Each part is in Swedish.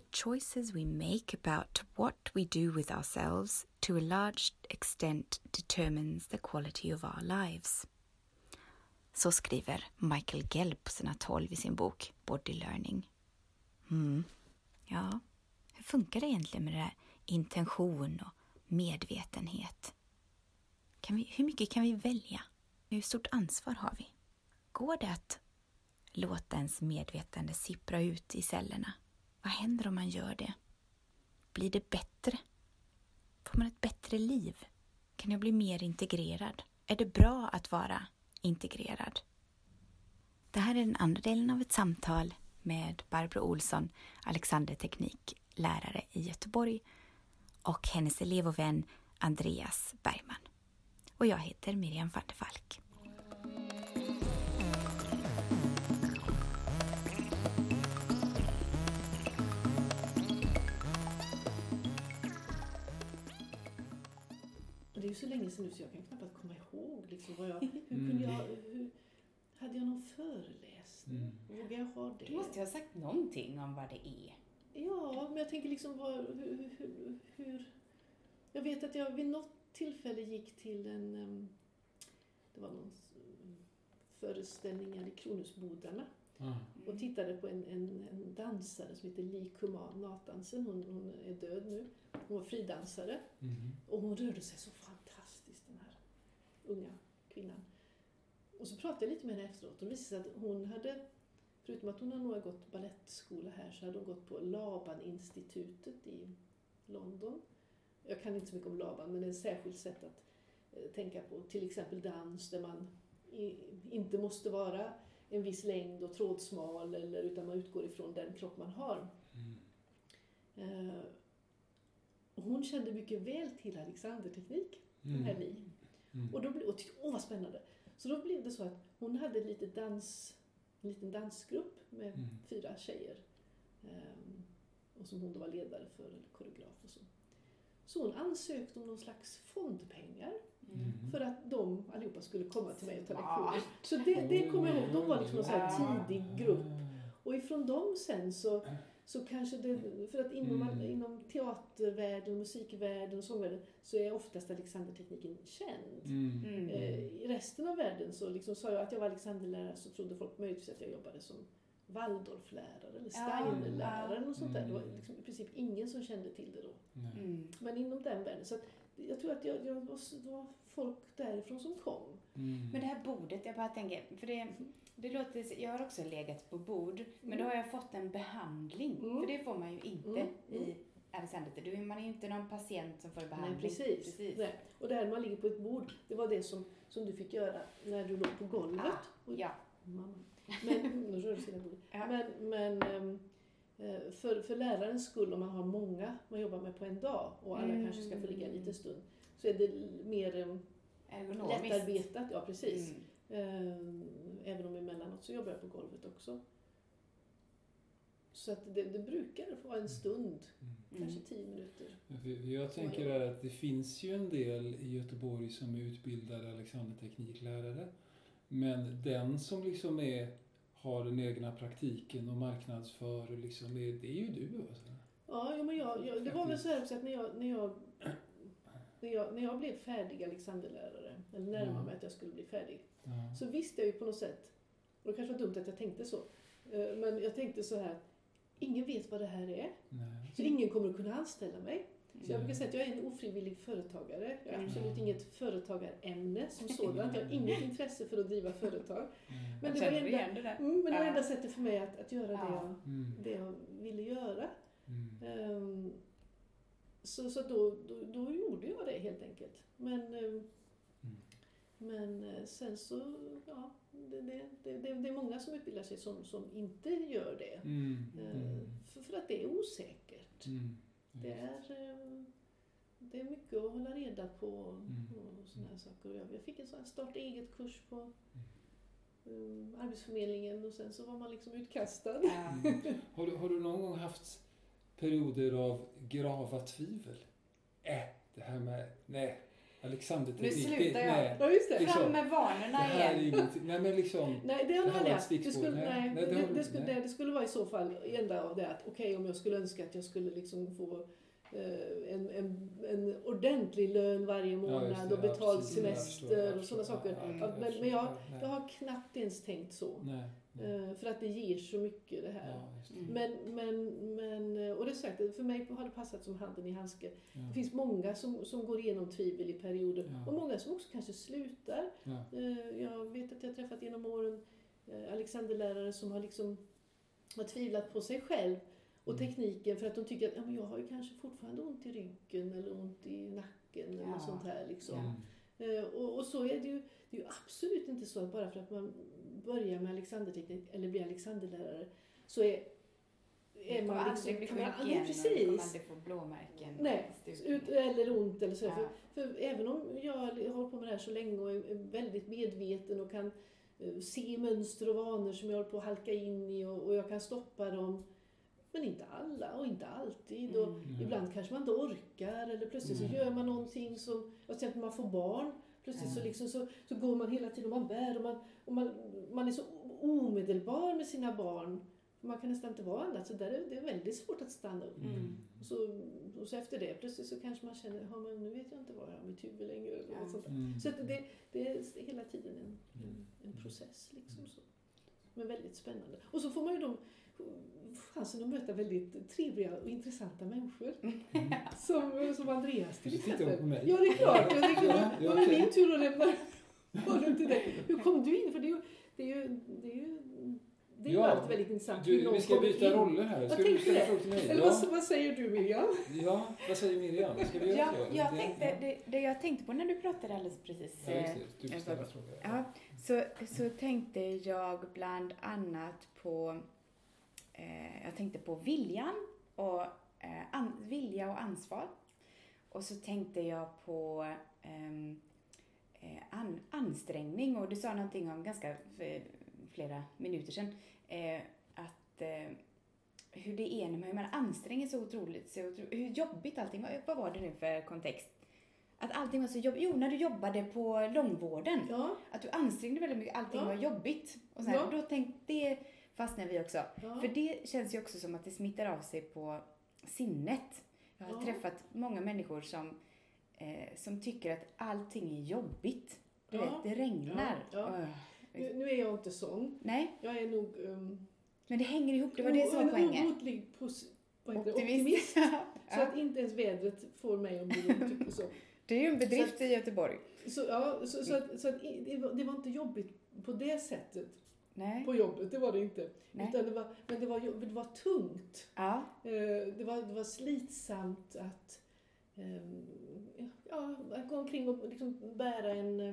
choices we make about what we do with ourselves to a large extent determines the quality of our lives. Så skriver Michael Gelb på sina 12 i sin bok Body Learning. Ja, hur funkar det egentligen med det där intention och medvetenhet? Hur mycket kan vi välja? Hur stort ansvar har vi? Går det att låta ens medvetande sippra ut i cellerna? Vad händer om man gör det? Blir det bättre? Får man ett bättre liv? Kan jag bli mer integrerad? Är det bra att vara integrerad? Det här är den andra delen av ett samtal med Barbro Olsson, Alexanderteknik, lärare i Göteborg, och hennes elev och vän Andreas Bergman. Och jag heter Miriam van der Falk. Det är ju så länge sedan nu så jag kan knappast komma ihåg liksom vad hade jag någon föreläsning? Vågar jag ha det? Du måste ha sagt någonting om vad det är. Ja, men jag tänker liksom hur jag vet att jag vid något tillfälle gick till det var någon föreställning i Kronhusbodarna och tittade på en dansare som heter Li Kuman Nathansen. Hon är död nu. Hon var fridansare och hon rörde sig så fantastiskt, den här unga kvinnan. Och så pratade jag lite med henne efteråt och det visade sig att hon hade, förutom att hon har nog gått ballettskola här, så hade hon gått på Laban-institutet i London. Jag kan inte så mycket om Laban, men det är ett särskilt sätt att tänka på. Till exempel dans där man inte måste vara en viss längd och trådsmal, utan man utgår ifrån den kropp man har. Och hon kände mycket väl till Alexanderteknik, den här Li. Och tyckte, vad spännande. Så då blev det så att hon hade en liten dansgrupp med 4 tjejer. Och som hon då var ledare för, eller koreograf och så. Så hon ansökte om någon slags fondpengar för att de allihopa skulle komma till mig och ta lektioner. Så det kommer jag ihåg, de var liksom en sån här tidig grupp. Och ifrån dem sen så kanske det, för att inom teatervärlden, musikvärlden och sångvärlden så är oftast Alexandertekniken känd. I resten av världen så liksom sa jag att jag var Alexanderlärare, så trodde folk möjligtvis att jag jobbade som Waldorflärare eller Steinerlärare eller något sånt där. Det var liksom i princip ingen som kände till det då. Men inom den världen. Så att jag tror att det var folk därifrån som kom. Men det här bordet, jag bara tänker, för det låter, jag har också legat på bord, men då har jag fått en behandling. För det får man ju inte i Alexander. Man är ju inte någon patient som får behandling. Nej, precis. Nej. Och det här man ligger på ett bord, det var det som du fick göra när du låg på golvet. Ja. Mamma. Men för lärarens skull, om man har många man jobbar med på en dag och alla kanske ska få ligga en liten stund, så är det mer lättarbetat. Ja, precis. Även om emellanåt så jobbar jag på golvet också. Så att det brukar vara en stund, kanske 10 minuter. Jag tänker att det finns ju en del i Göteborg som är utbildade Alexandertekniklärare. Men den som liksom har den egna praktiken och marknadsför, liksom, det är ju du. Alltså. Ja, men det var väl så här att när jag blev färdig Alexanderlärare, eller närmare mig att jag skulle bli färdig, så visste jag ju på något sätt, och det kanske var dumt att jag tänkte så, men jag tänkte så här, ingen vet vad det här är, så ingen kommer att kunna anställa mig. Så jag brukar säga att jag är en ofrivillig företagare. Jag har absolut inget företagarämne som sådant. Jag har inget intresse för att driva företag. Men det var enda sättet för mig att göra det jag ville göra. Så då gjorde jag det helt enkelt. Men sen så, det är många som utbildar sig som inte gör det. För att det är osäkert. Det är mycket att hålla reda på och såna här saker. Jag fick en sån här starta-eget-kurs på Arbetsförmedlingen och sen så var man liksom utkastad. Har du någon gång haft perioder av grava tvivel? Det här med, nej, Alexanderteknik. Nu slutar jag. Nej, Ja, just det. liksom, Fram med vanorna det här är igen. ingenting. Nej, men liksom... Nej, det Det har här var aldrig ett haft. Det stickspår. skulle, Nej, nej, det har- det skulle vara i så fall enda av det att okej, om jag skulle önska att jag skulle liksom få en ordentlig lön varje månad och betald precis. semester Jag och sådana förstår. saker. Men jag har knappt ens tänkt så. Nej. För att det ger så mycket det här. Ja, just det. Men och det är sagt, för mig har det passat som handen i handske. Ja. Det finns många som går igenom tvivel i perioder Ja. och många som också kanske slutar. Ja. Jag vet att jag har träffat genom åren Alexanderlärare som har tvivlat på sig själv och tekniken för att de tycker att ja, men jag har ju kanske fortfarande ont i ryggen eller ont i nacken eller Ja. sånt här liksom. Ja. Och så är det är ju absolut inte så att bara för att man börjar med Alexanderteknik eller blir Alexanderlärare så är man aldrig bli kan sjuk man igen aldrig och du kommer precis. aldrig få blåmärken. Nej, eller ont eller så. Ja. För även om jag har hållit på med det här så länge och är väldigt medveten och kan se mönster och vanor som jag håller på att halka in i och jag kan stoppa dem. Men inte alla och inte alltid. Och ibland kanske man inte orkar eller plötsligt så gör man någonting som, till exempel man får barn. Plötsligt så, liksom, så går man hela tiden och man bär och man är så omedelbar med sina barn. Man kan nästan inte vara annat, så där är det väldigt svårt att stanna upp. Och så efter det, plötsligt så kanske man känner, ja men nu vet jag inte vad jag har mitt huvud längre. Och sånt där. Så att det är hela tiden en process liksom så. Men väldigt spännande. Och så får man ju chansen att möta väldigt trevliga och intressanta människor. Som Andreas till exempel. Tittar på mig. Ja, det är klart. Jag tänkte, Ja, det var din tur att lämna bollen till dig. Hur kom du in? För det är ju alltid väldigt intressant. Vi ska byta roller här. Jag Ska du tänkte ställa det. frågor till mig? Eller Ja. vad säger du, Miriam? Ja, vad säger Miriam? Ska vi göra Ja, så? jag tänkte, det jag tänkte på när du pratade alldeles precis. Ja, just det. Du får ställa frågor. Ja, så tänkte jag bland annat på jag tänkte på vilja och ansvar. Och så tänkte jag på ansträngning. Och du sa någonting om ganska flera minuter sedan. Att hur det är när man anstränger så otroligt. Hur jobbigt allting var. Vad var det nu för kontext? Att allting var så jobbigt. Jo, när du jobbade på långvården. Ja. Att du ansträngde väldigt mycket. Allting var jobbigt. Och så här, Ja. då tänkte det fastnar vi också. Ja. För det känns ju också som att det smittar av sig på sinnet. Jag har träffat många människor som tycker att allting är jobbigt. Du vet, det regnar. Ja. Nu är jag inte sån. Nej, Jag är nog men det hänger ihop. Det var det som var poängen. obotlig optimist. Så att inte ens vädret får mig att bli tycker så. Det är ju en bedrift i Göteborg. Så att det var inte jobbigt på det sättet. Nej. På jobbet, det var det inte. Nej. Utan det var tungt. Ja. Det var slitsamt att gå omkring och liksom bära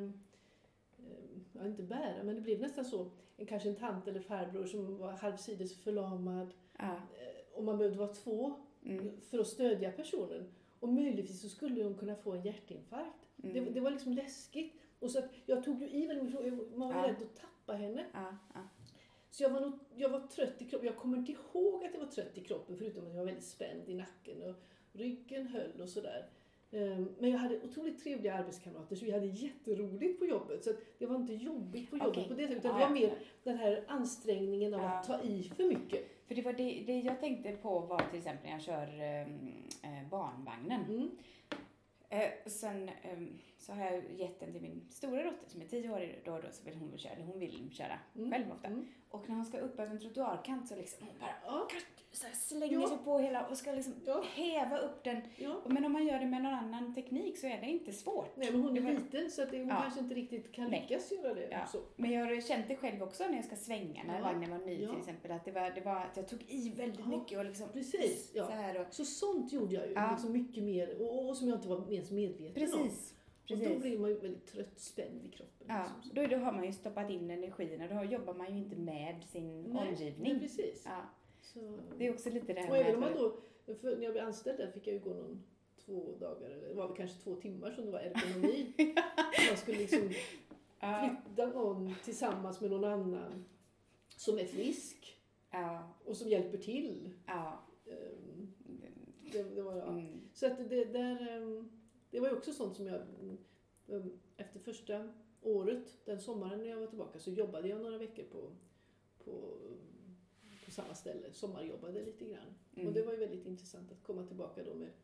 inte bära, men det blev nästan så. Kanske en tant eller farbror som var halvsides förlamad. Ja. Och man behövde vara två för att stödja personen. Och möjligtvis så skulle hon kunna få en hjärtinfarkt. Det var liksom läskigt. Och så att jag tog ju i väldigt mycket. Man var rädd att tappa henne. Så jag var trött i kroppen. Jag kommer inte ihåg att jag var trött i kroppen. Förutom att jag var väldigt spänd i nacken. Och ryggen höll och sådär. Men jag hade otroligt trevliga arbetskamrater. Så vi hade jätteroligt på jobbet. Så att det var inte jobbigt på jobbet på det sättet. Utan det var mer den här ansträngningen av att ta i för mycket. För det var det jag tänkte på var till exempel när jag kör barnvagnen. Sen så har jag gett den till min stora dotter som är 10 år då så vill hon köra. Eller hon vill köra själv ofta. Och när hon ska upp över en trottoarkant så liksom hon bara så slänger sig på hela och ska liksom häva upp den. Ja. Men om man gör det med någon annan teknik så är det inte svårt. Nej, men hon är liten så att hon kanske inte riktigt kan lyckas göra det. Ja. Så. Men jag har känt det själv också när jag ska svänga när vagnen var ny till exempel. Att det var att jag tog i väldigt mycket och liksom precis. Ja. Så här och, så sånt gjorde jag ju liksom mycket mer och som jag inte var ens medveten om. Och då blir man ju väldigt trött, spänd i kroppen. Ja, liksom. då har man ju stoppat in energin och då jobbar man ju inte med sin omgivning. Nej, precis. Ja. Så. Det är också lite det här och även om man då, när jag blev anställd där fick jag ju gå 2 dagar, eller det var väl kanske 2 timmar som det var ergonomi. Man skulle liksom flytta någon tillsammans med någon annan som är frisk och som hjälper till. Ja. Det var, Så att det var ju också sånt som jag efter första året, den sommaren när jag var tillbaka, så jobbade jag några veckor på samma ställe. Sommarjobbade lite grann. Och det var ju väldigt intressant att komma tillbaka då med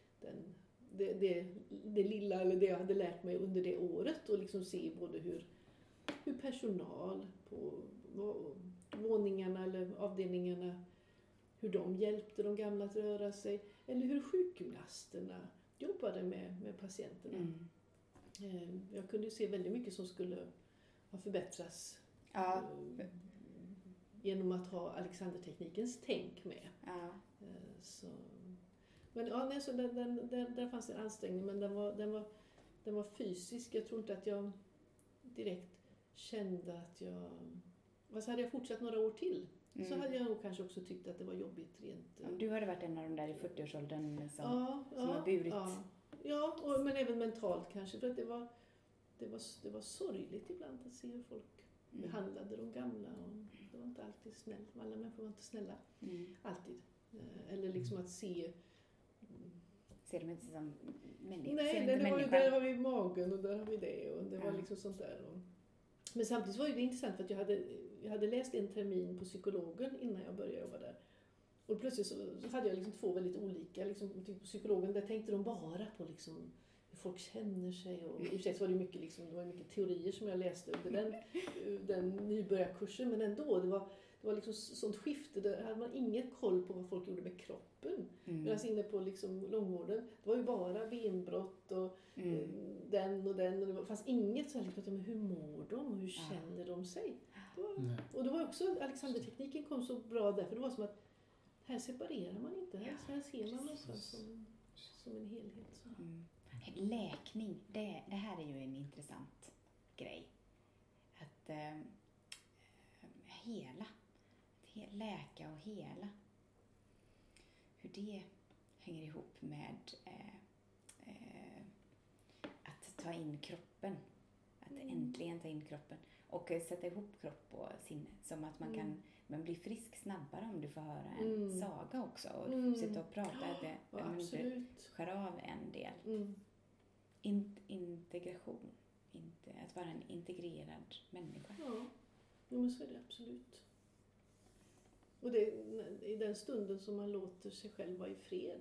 det lilla, eller det jag hade lärt mig under det året, och liksom se både hur personal på våningarna eller avdelningarna, hur de hjälpte de gamla att röra sig, eller hur sjukgymnasterna jobbade med patienterna. Jag kunde ju se väldigt mycket som skulle ha förbättrats genom att ha Alexanderteknikens tänk med. Så. Men så där fanns en ansträngning, men den var fysisk. Jag tror inte att jag direkt kände att jag... Fast hade jag fortsatt några år till, så hade jag nog kanske också tyckt att det var jobbigt rent... Du hade varit en av de där i 40-årsåldern som har burit... Men även mentalt kanske, för att det var sorgligt ibland att se hur folk behandlade de gamla, och det var inte alltid snällt. Alla människor var inte snälla. Alltid. Eller liksom att se... Ser de inte som människor? Nej, det var ju, där har vi magen och där har vi det, och det var liksom sånt där. Men samtidigt var det intressant, för att jag hade läst en termin på psykologen innan jag började jobba där. Och plötsligt så hade jag liksom 2 väldigt olika, liksom, typ på psykologen, där tänkte de bara på liksom hur folk känner sig, och i och för sig så var det mycket liksom, det var mycket teorier som jag läste under den nybörjarkursen, men ändå det var liksom sånt skifte, där hade man inget koll på vad folk gjorde med kroppen. Medan inne på liksom långvården, det var ju bara benbrott och den, och det fanns inget så här liksom, men hur mår de och hur känner de sig? Och det var också, Alexandertekniken kom så bra där, för det var som att här separerar man inte, här ser man nästan som en helhet. Så. Läkning, det här är ju en intressant grej. Att läka och hela. Hur det hänger ihop med att ta in kroppen. Att äntligen ta in kroppen. Och sätta ihop kropp och sinne. Som att man blir frisk snabbare om du får höra en saga också. Och sitta och prata. Skär av en del. Integration. Att vara en integrerad människa. Ja, men så är det absolut. Och det i den stunden som man låter sig själv vara i fred,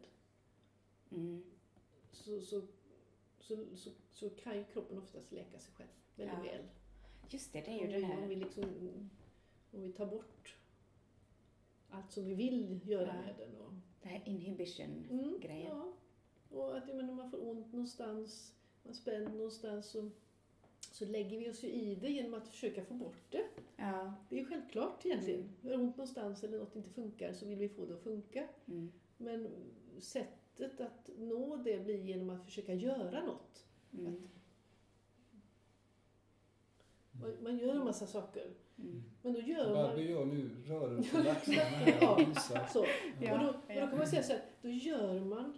så kan ju kroppen oftast läka sig själv väldigt väl. Just det är ju den här... Om vi tar bort allt som vi vill göra med den. Och... Det här inhibition-grejen. Ja, och att när man får ont någonstans, man spänner någonstans, så lägger vi oss ju i det genom att försöka få bort det. Ja. Det är ju självklart egentligen. Vi har ont någonstans eller något inte funkar, så vill vi få det att funka. Men sättet att nå det blir genom att försöka göra något. Man gör en massa saker. Men då gör Barbie gör nu rörelser på axlarna här och visar. Så. Och då kan man säga så här, då gör man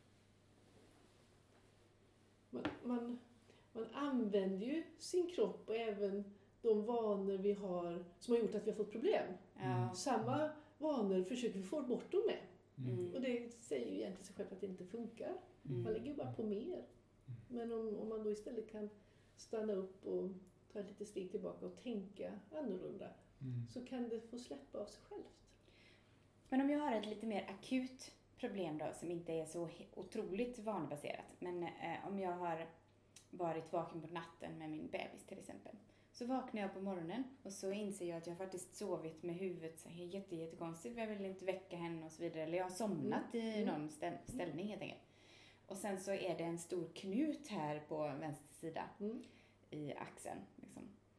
använder ju sin kropp och även de vanor vi har som har gjort att vi har fått problem. Samma vanor försöker vi få bort dem med. Och det säger ju egentligen sig själv att det inte funkar. Man lägger ju bara på mer. Men om man då istället kan stanna upp och ta ett litet steg tillbaka och tänka annorlunda, så kan det få släppa av sig självt. Men om jag har ett lite mer akut problem då, som inte är så otroligt vanebaserat, men om jag har varit vaken på natten med min bebis till exempel, så vaknar jag på morgonen och så inser jag att jag faktiskt sovit med huvudet så jättekonstigt, jag vill inte väcka henne och så vidare, eller jag har somnat i någon ställning helt enkelt. Och sen så är det en stor knut här på vänster sida i axeln. Liksom.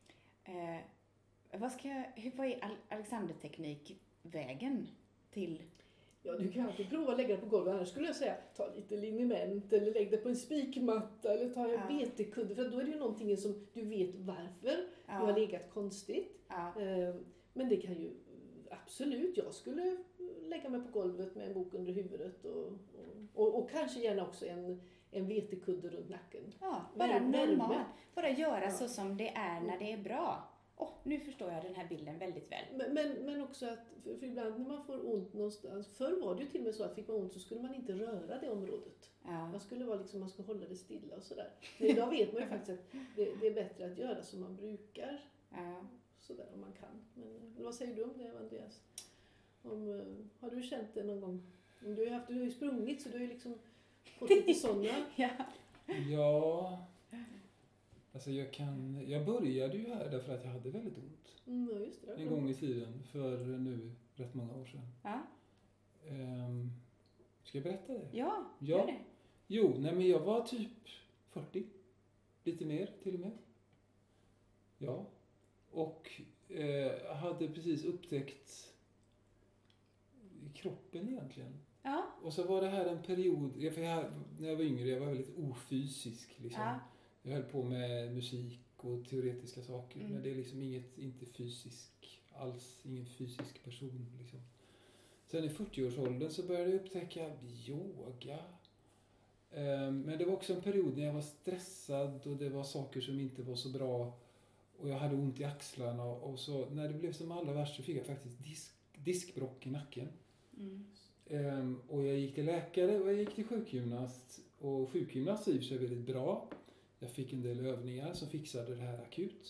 Vad är Alexanderteknikvägen till? Ja, du kan alltid prova att lägga det på golvet. Annars skulle jag säga, ta lite liniment eller lägg det på en spikmatta eller ta en vetekudde. För då är det ju någonting som du vet varför du har legat konstigt. Men det kan ju absolut, jag skulle lägga mig på golvet med en bok under huvudet och kanske gärna också en vetekudde runt nacken. Ja, bara normalt. Bara göra så som det är när det är bra. Nu förstår jag den här bilden väldigt väl. Men också att, för ibland när man får ont någonstans, förr var det ju till och med så att fick man ont så skulle man inte röra det området. Ja. Man skulle vara liksom, man skulle hålla det stilla och sådär. Men idag vet man ju faktiskt att det är bättre att göra som man brukar. Ja. Sådär om man kan. Men vad säger du om det, Andreas? Har du känt det någon gång? Du har ju sprungit, så du har ju liksom fått lite sådana. Ja. Ja, alltså jag började ju här därför att jag hade väldigt ont. Ja, just det. En gång i tiden, för nu rätt många år sedan. Ja. Ska jag berätta det? Ja, Ja. gör det. Jo, nej men jag var typ 40. Lite mer till och med. Ja. Och hade precis upptäckt kroppen egentligen. Ja. Och så var det här en period, när jag var yngre, jag var väldigt ofysisk liksom. Ja. Jag höll på med musik och teoretiska saker, Mm. men det är liksom inte fysisk alls, ingen fysisk person liksom. Sen i 40-årsåldern så började jag upptäcka yoga. Men det var också en period när jag var stressad och det var saker som inte var så bra. Och jag hade ont i axlarna, och så när det blev som allra värst så fick jag faktiskt diskbråck i nacken. Mm. Och jag gick till läkare och jag gick till sjukgymnast. Och sjukgymnast i sig väldigt bra. Jag fick en del övningar som fixade det här akut.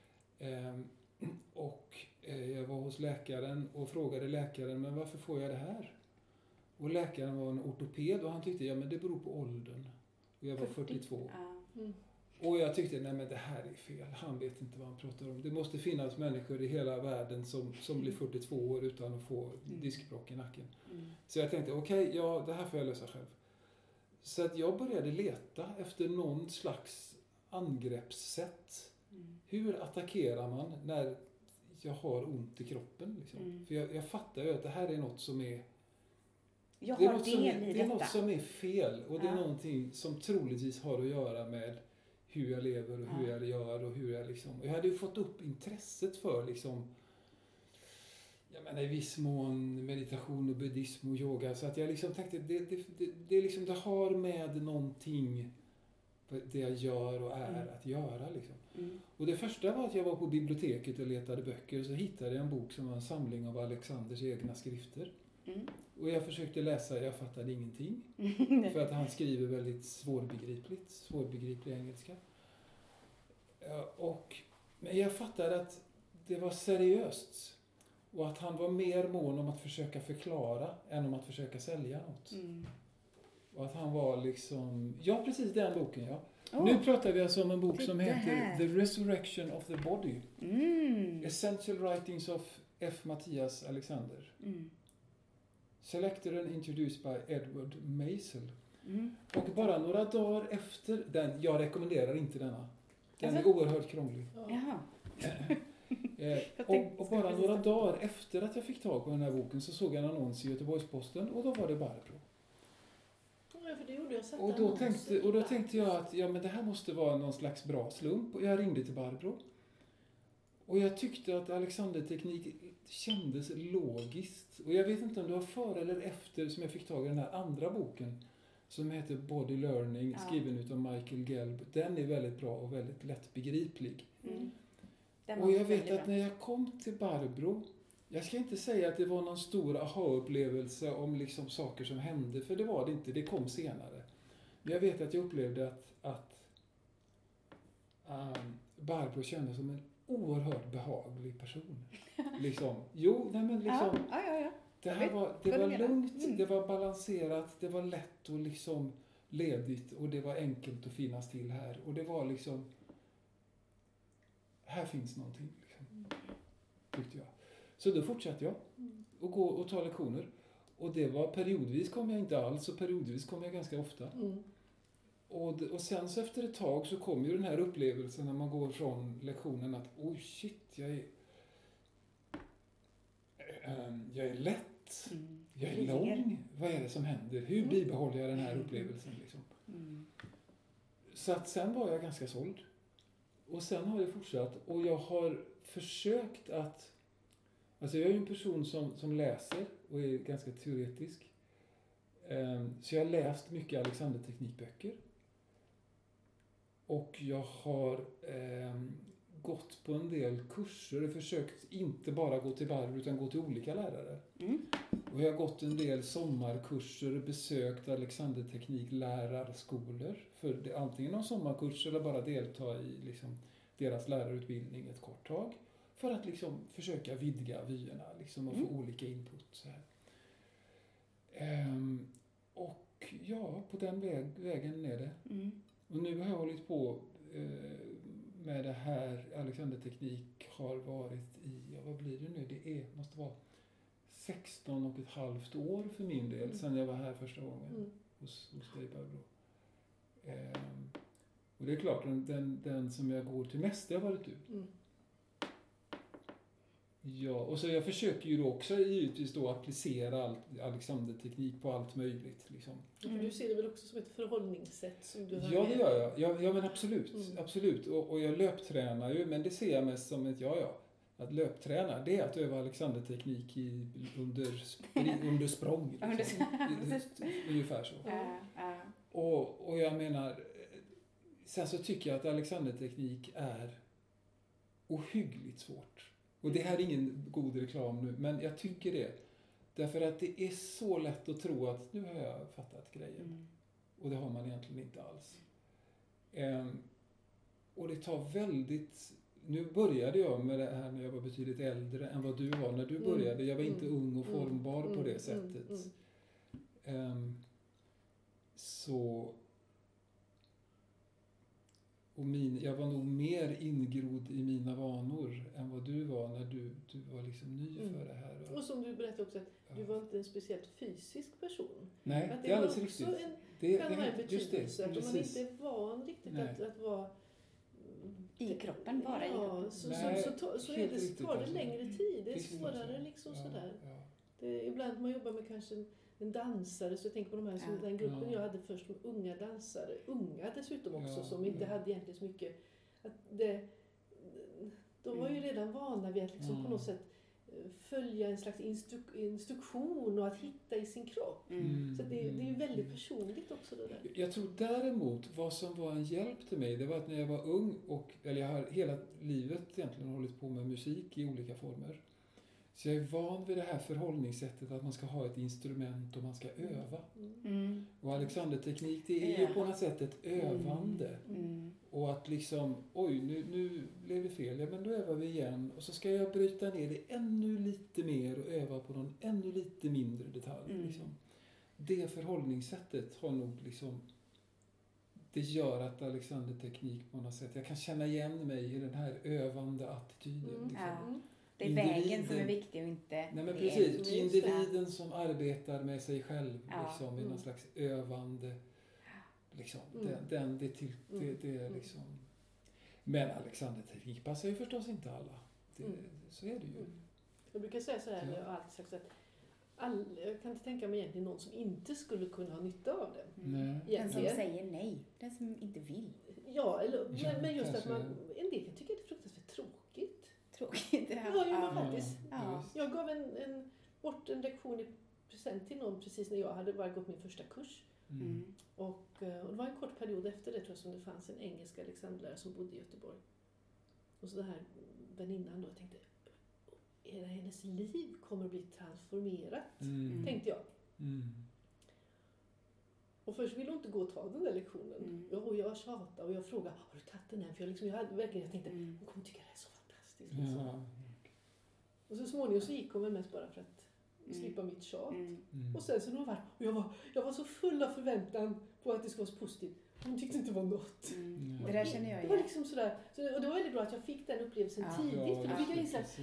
Och jag var hos läkaren och frågade läkaren, men varför får jag det här? Och läkaren var en ortoped och han tyckte, men det beror på åldern. Och jag var 42. Ja. Mm. Och jag tyckte, nej men det här är fel. Han vet inte vad han pratar om. Det måste finnas människor i hela världen som blir 42 år utan att få diskbråck i nacken. Mm. Så jag tänkte, okej, det här får jag lösa själv. Så att jag började leta efter någon slags angreppssätt. Mm. Hur attackerar man när jag har ont i kroppen? Liksom? Mm. För jag fattar ju att det här är något som är... Jag Det är, har något som del i det är något detta. som är fel, och det är Ja. någonting som troligtvis har att göra med hur jag lever och hur jag gör och hur jag liksom... Och jag hade ju fått upp intresset för liksom... Jag menar i viss mån meditation och buddhism och yoga, så att jag liksom tänkte det liksom, det har med någonting det jag gör och är att göra liksom. Mm. Och det första var att jag var på biblioteket och letade böcker, och så hittade jag en bok som var en samling av Alexanders egna skrifter. Mm. Och jag försökte läsa, jag fattade ingenting. För att han skriver väldigt svårbegriplig engelska. Men jag fattade att det var seriöst. Och att han var mer mån om att försöka förklara än om att försöka sälja något. Mm. Och att han var liksom... Ja, precis den boken, ja. Oh. Nu pratar vi alltså om en bok Titta som heter här. The Resurrection of the Body. Mm. Essential Writings of F. Matthias Alexander. Mm. Selected and introduced by Edward Maisel. Mm. Och bara några dagar efter den, jag rekommenderar inte denna. Den är Alltså? oerhört krånglig. Jaha. Och bara några dagar efter att jag fick tag på den här boken så såg jag en annons i Göteborgs-Posten, och då var det Barbro. Ja, för det gjorde jag. Och då tänkte jag att men det här måste vara någon slags bra slump, och jag ringde till Barbro. Och jag tyckte att Alexander-teknik kändes logiskt. Och jag vet inte om det var före eller efter som jag fick tag i den här andra boken som heter Body Learning, skriven utav Michael Gelb. Den är väldigt bra och väldigt lättbegriplig. Mm. Och jag vet att när jag kom till Barbro, jag ska inte säga att det var någon stor aha-upplevelse om liksom saker som hände, för det var det inte, det kom senare. Men jag vet att jag upplevde att Barbro kändes som en oerhört behaglig person. Liksom. Ja. Det var lugnt, det var balanserat, det var lätt och liksom ledigt, och det var enkelt att finnas till här. Och det var liksom, här finns någonting, liksom, tyckte jag. Så då fortsatte jag att gå och ta lektioner. Och det var periodvis kom jag inte alls, och periodvis kom jag ganska ofta. Mm. Och sen så efter ett tag så kom ju den här upplevelsen när man går från lektionen att jag är lätt, jag är lång, vad är det som händer? Hur bibehåller jag den här upplevelsen liksom? Så att sen var jag ganska såld. Och sen har det fortsatt, och jag har försökt att, alltså jag är ju en person som läser och är ganska teoretisk. Så jag har läst mycket Alexander-teknikböcker. Och jag har gått på en del kurser och försökt inte bara gå till Barbro utan gå till olika lärare. Och jag har gått en del sommarkurser och besökt Alexanderteknik lärarskolor. För antingen någon sommarkurs eller bara delta i liksom deras lärarutbildning ett kort tag. För att liksom försöka vidga vyerna liksom, och få olika input. Så här. Och ja, på den vägen är det. Och nu har jag hållit på med det här. Alexanderteknik har varit i, vad blir det nu? Det måste vara 16,5 år för min del sedan jag var här första gången hos dig, Barbro. Och det är klart, den som jag går till mest har varit du. Ja, och så jag försöker ju då också givetvis då applicera Alexanderteknik på allt möjligt. Liksom. Du ser det väl också som ett förhållningssätt som du har? Ja, det gör jag. Ja, men absolut. Absolut. Och jag löptränar ju, men det ser jag mest som ett att löpträna, det är att öva Alexanderteknik under språng. Liksom. Ungefär så. Och jag menar, sen så tycker jag att Alexanderteknik är ohyggligt svårt. Och det här är ingen god reklam nu, men jag tycker det. Därför att det är så lätt att tro att nu har jag fattat grejen. Och det har man egentligen inte alls. Och det tar väldigt... Nu började jag med det här när jag var betydligt äldre än vad du var när du började. Jag var inte ung och formbar på det sättet. Jag var nog mer ingrodd i mina vanor än vad du var när du var liksom ny för det här. Och som du berättade också, att du var inte en speciellt fysisk person. Nej, att det är alldeles riktigt. Det kan ha en betydelse, att om man inte är van riktigt att vara i kroppen, bara i kroppen. Så tar det längre tid. Det är svårare liksom sådär. Ibland man jobbar med kanske en dansare, så jag tänker på den gruppen jag hade först, med unga dansare. Unga dessutom också, som inte hade egentligen så mycket. De var ju redan vana vid att liksom på något sätt följa en slags instruktion och att hitta i sin kropp. Så det är ju väldigt personligt också det där. Jag tror däremot vad som var en hjälp till mig, det var att när jag var ung eller jag har hela livet egentligen hållit på med musik i olika former. Så jag är van vid det här förhållningssättet att man ska ha ett instrument och man ska öva. Och Alexanderteknik, det är ju på något sätt ett övande. Och att liksom, nu blev det fel, men då övar vi igen. Och så ska jag bryta ner det ännu lite mer och öva på någon ännu lite mindre detalj. Liksom. Det förhållningssättet har nog liksom, det gör att Alexanderteknik på något sätt, jag kan känna igen mig i den här övande attityden. Liksom. Det är vägen som är viktig och inte... Nej, men precis. Individen som arbetar med sig själv liksom, i någon slags övande. Liksom, det liksom... Men Alexanderteknik passar ju förstås inte alla. Så är det ju. Jag brukar säga så här, jag har alltid sagt att jag kan inte tänka mig egentligen någon som inte skulle kunna ha nytta av det. Den som säger nej. Den som inte vill. Ja, men just att en del kan tycka att det är fruktansvärt tråkigt. Ja, faktiskt. Ja. Jag gav bort en lektion i present till någon precis när jag hade bara gått min första kurs. Och det var en kort period efter det, tror jag, som det fanns en engelsk Alexanderlärare som bodde i Göteborg. Och så den här väninnan då, jag tänkte, hela hennes liv kommer att bli transformerat, tänkte jag. Och först ville hon inte gå och ta den där lektionen. Och jag tjatade och jag frågade, har du tagit den här? För jag tänkte, hon kommer tycka det är så fantastiskt. Liksom. Och så småningom så gick hon väl mest bara för att slippa mitt tjat. Och sen så var jag var så full av förväntan på att det skulle vara så positivt. Hon tyckte inte det var något. Det där känner jag igen. Det var liksom sådär. Och det var väldigt bra att jag fick den upplevelsen tidigt. För då fick jag inse att,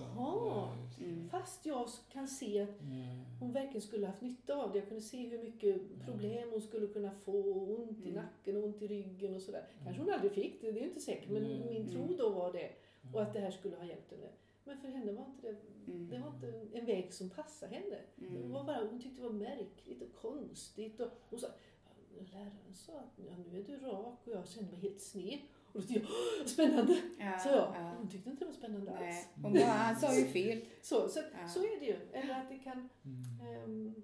fast jag kan se att hon verkligen skulle haft nytta av det. Jag kunde se hur mycket problem hon skulle kunna få. Ont i nacken och ont i ryggen och sådär. Kanske hon aldrig fick det, det är inte säkert. Men min tro då var det. Och att det här skulle ha hjälpt henne. Men för henne var inte det var inte en väg som passade henne. Det var bara, hon tyckte det var märkligt och konstigt. Och hon sa, läraren sa att nu är du rak, och jag kände mig helt sned. Och då tyckte jag, spännande! Så hon tyckte inte det var spännande alls. Han sa ju fel. Så är det ju. Eller att det kan,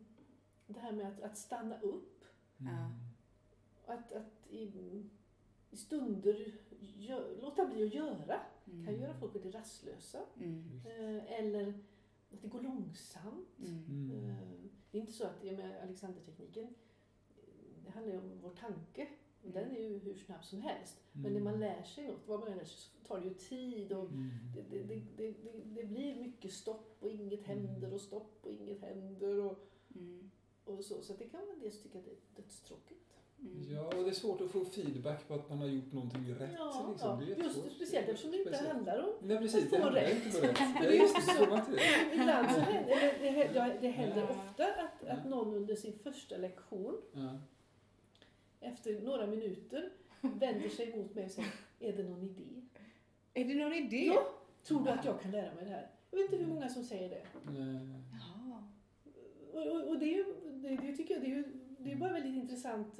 det här med att stanna upp. Att i stunder låta bli att göra. Kan göra folk lite rastlösa. Eller att det går långsamt. Det är inte så att med Alexandertekniken, det handlar ju om vår tanke. Och den är ju hur snabb som helst. Men när man lär sig något, vad man lär sig, så tar det ju tid. Och det blir mycket stopp och inget händer. Och stopp och inget händer. Och så det kan man dels tycka att det är dödstråkigt. Ja, och det är svårt att få feedback på att man har gjort någonting rätt. Ja, liksom. Det är just speciellt eftersom det inte handlar om Nej, precis, att det få handlar rätt. inte om rätt. Det Ja, är just just det, så. så får man inte det. Ibland så händer det händer ofta att någon under sin första lektion efter några minuter vänder sig mot mig och säger, är det någon idé? Är det någon idé? Ja, tror du att jag kan lära mig det här? Jag vet inte hur många som säger det. Jaha. Och det tycker jag, det är bara väldigt intressant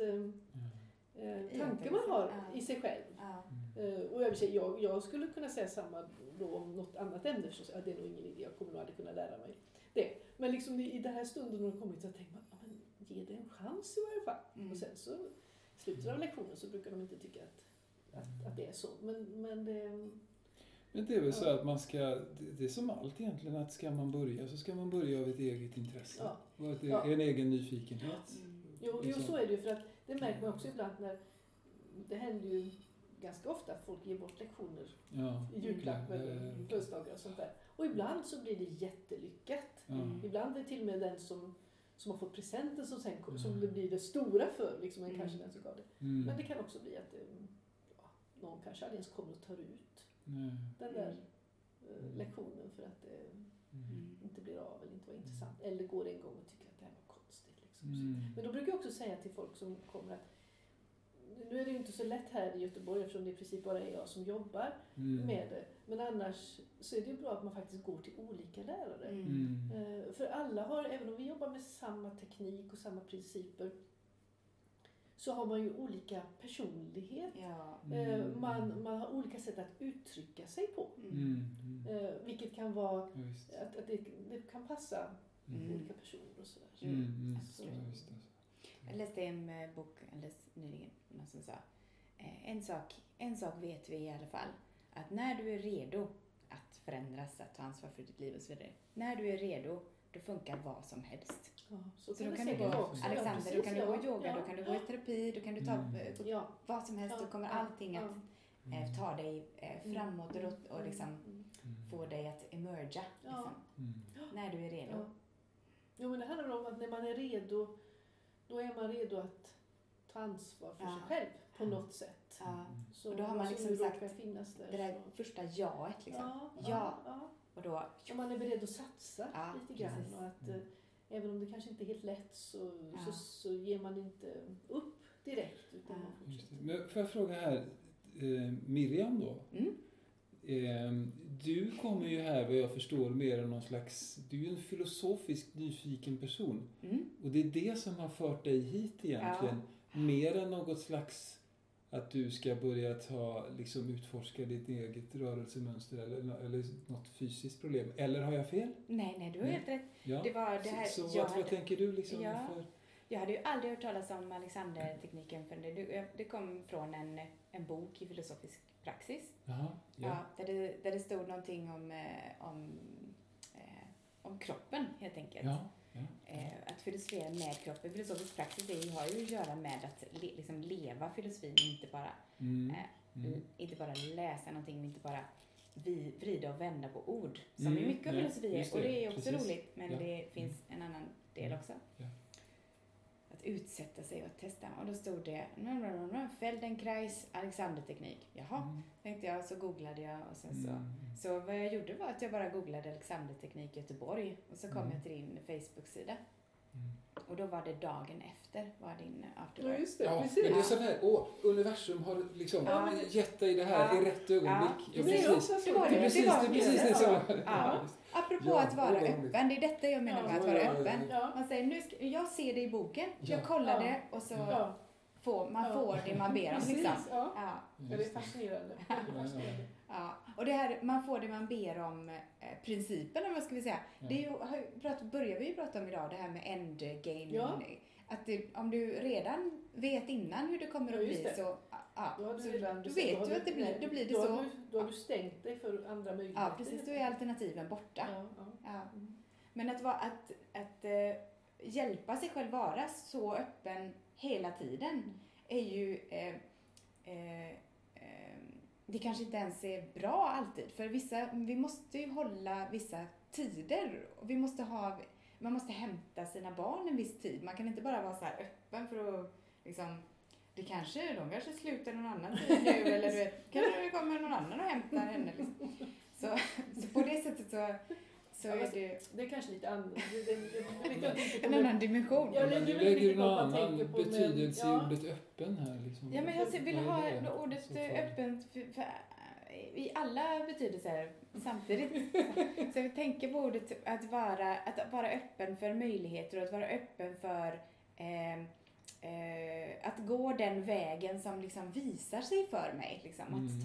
tanke man har i sig själv. Och jag skulle kunna säga samma då om något annat ämne förstås. Att det är nog ingen idé, jag kommer nog aldrig kunna lära mig det. Men liksom i den här stunden när de kommit så tänker man, ge det en chans i varje fall. Och sen så i slutet av lektionen så brukar de inte tycka att det är så. Men det är väl så att man ska, det är som allt egentligen, att ska man börja så ska man börja av ett eget intresse. Och en egen nyfikenhet. Jo, så är det ju, för att det märker man också ibland när det händer ju ganska ofta att folk ger bort lektioner i julklapp eller födelsedagar och sånt där. Och ibland så blir det jättelyckat. Ibland är det till och med den som har fått presenten som sen som det blir det stora för, liksom, än kanske den som gav det. Men det kan också bli att någon kanske aldrig ens kommer att ta ut den där lektionen för att det inte blir av eller inte var intressant. Eller går en gång och tycker att det här var konstigt. Liksom. Men då brukar jag också säga till folk som kommer att nu är det ju inte så lätt här i Göteborg eftersom det i princip bara är jag som jobbar med det. Men annars så är det ju bra att man faktiskt går till olika lärare. För alla har, även om vi jobbar med samma teknik och samma principer, så har man ju olika personlighet. Man har olika sätt att uttrycka sig på. Vilket kan vara att det kan passa olika personer och sådär. Jag läste en bok nyligen, någon som sa en sak vet vi i alla fall, att när du är redo att förändras, att ta ansvar för ditt liv och så vidare, när du är redo, då funkar vad som helst. Så då kan du gå, Alexander, då kan du gå yoga, då kan du gå i terapi, då kan du ta vad som helst, då kommer allting att ta dig framåt och liksom få dig att emerga. Liksom. När du är redo. Jo, men det handlar om att när man är redo, då är man redo att ta ansvar för sig själv på något sätt. Så och då har man liksom sagt det där första jaet liksom. Och då om man är beredd att satsa lite grann och att även om det kanske inte är helt lätt så ger man inte upp direkt utan man fortsätter. Men får jag fråga här, Miriam då? Du kommer ju här, vad jag förstår, mer än någon slags, du är ju en filosofisk nyfiken person. Och det är det som har fört dig hit egentligen. Mer än något slags att du ska börja utforska ditt eget rörelsemönster eller något fysiskt problem. Eller har jag fel? Nej, du har helt rätt. Ja. Det var det här, så vad tänker du liksom? Jag hade ju aldrig hört talas om Alexandertekniken för det kom från en bok i filosofisk praxis. Där det stod någonting om kroppen helt enkelt. Att filosofera med kroppen. Filosofisk praxis har ju att göra med att leva filosofin, inte bara läsa någonting, inte bara vrida och vända på ord. Som är mycket av filosofi och det är också roligt, men det finns en annan del också. Att utsätta sig och testa. Och då stod det Feldenkrais Alexanderteknik. Jaha, tänkte jag, så googlade jag och sen så vad jag gjorde var att jag bara googlade Alexanderteknik Göteborg och så kom jag till din Facebook-sida. Och då var det dagen efter var din afterwork. Ja, just det. Men det är så här, universum har liksom gett dig det här i rätt ögonblick. Det är precis det som. Apropå att vara öppen, det är detta jag menar med att vara öppen. Man säger, jag ser det i boken, jag kollar det och så får det man ber om. Liksom. Det är fascinerande. Och det här, man får det man ber om, principen, vad ska vi säga. Det är ju, börjar vi ju prata om idag, det här med endgame. Att om du redan vet innan hur det kommer att bli, så Ja, Då har du så redan då vet du att det blir det så. Då har du stängt dig för andra möjligheter. Ja, precis. Då är alternativen borta. Ja. Men att hjälpa sig själv vara så öppen hela tiden är ju det kanske inte ens är bra alltid. För vi måste ju hålla vissa tider. Och man måste hämta sina barn en viss tid. Man kan inte bara vara så här öppen för att liksom, de kanske slutar någon annan tid nu. Eller du vet, kanske det kommer någon annan och hämtar henne. Liksom. Så på det sättet så är det... Det är kanske lite en annan dimension. Ja, men du lägger en annan betydelse i ordet öppen här. Liksom. Ja, men jag vill ha ordet öppen för i alla betydelser samtidigt. Så jag tänker på ordet att vara öppen för möjligheter och att vara öppen för att gå den vägen som liksom visar sig för mig. Liksom. Att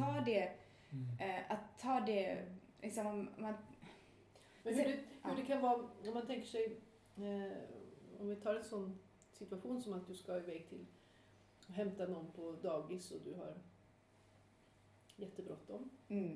ta det liksom, men hur det kan vara om man tänker sig om vi tar en sån situation som att du ska iväg till och hämta någon på dagis och du har jättebråttom.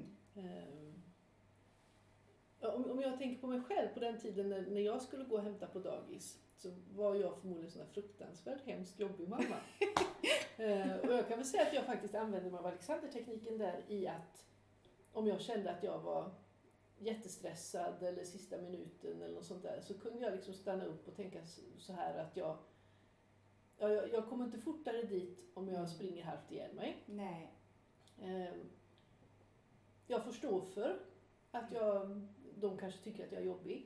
Om jag tänker på mig själv på den tiden när jag skulle gå och hämta på dagis så var jag förmodligen sån här fruktansvärt hemskt jobbig mamma. Och jag kan väl säga att jag faktiskt använde mig av Alexandertekniken där i att om jag kände att jag var jättestressad eller sista minuten eller något sånt där så kunde jag liksom stanna upp och tänka så här att jag kommer inte fortare dit om jag springer halvt ihjäl mig. Nej. Jag förstår för att de kanske tycker att jag är jobbig.